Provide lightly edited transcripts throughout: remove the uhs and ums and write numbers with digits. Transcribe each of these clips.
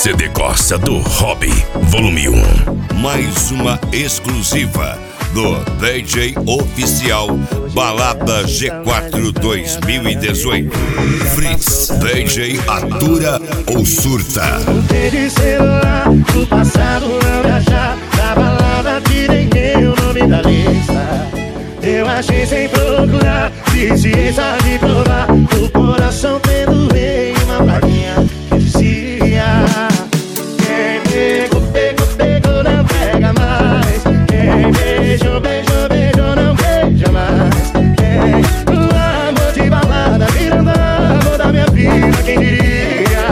CD Corsa do Hobby, volume 1. Mais uma exclusiva do DJ Oficial Balada G4 2018. Fritz, DJ atura ou surta? De celular, do passado não me achar. Da balada tirei meu nome da lista. Eu achei sem procurar, ciência de provar. O coração tendo em uma plaquinha que dizia: quem pegou, pegou, pegou, não pega mais. Quem beijou, beijou, beijou, não beija mais. Quem o amor de balada virando amor da minha vida, quem diria?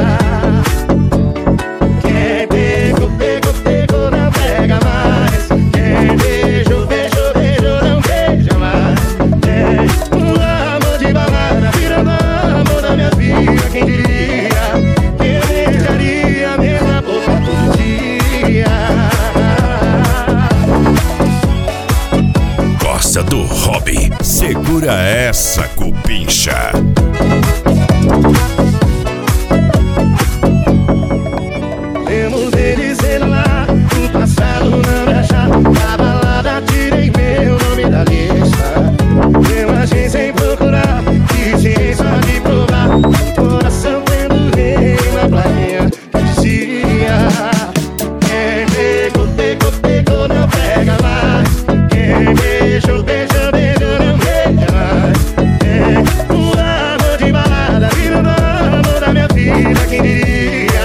Quem pegou, pegou, pegou, não pega mais. Quem beijou, beijou, beijou, não beija mais. Quem o amor de balada virando amor da minha vida, quem diria? Que eu beijaria a mesma boca todo dia. Corsa do Hobby, segura essa cupincha. Temos de celular, do passado não me achar. Da balada tirei meu nome da lista. Eu achei sem procurar, ciência de provar. O coração tendo rei na plaquinha que dizia: quem pegou, pegou, pegou, não pega mais. Quem beijou, beijou, beijou, não beija mais. Quem o amor de balada virando amor da minha vida, quem diria?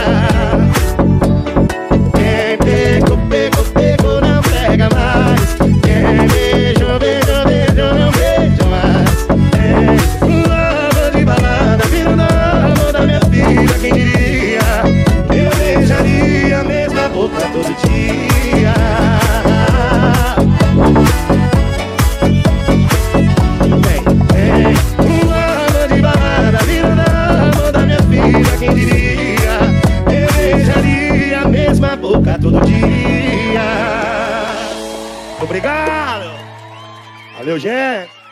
Quem pegou, pegou, pegou, não pega mais. Quem beijou, beijou, beijou, não beija mais. Quem o amor de balada virando amor da minha vida, quem diria? Eu beijaria a mesma boca todo dia. O amor de balada virando amor da minha vida, quem diria? Eu beijaria a mesma boca todo dia. Obrigado. Valeu, gente.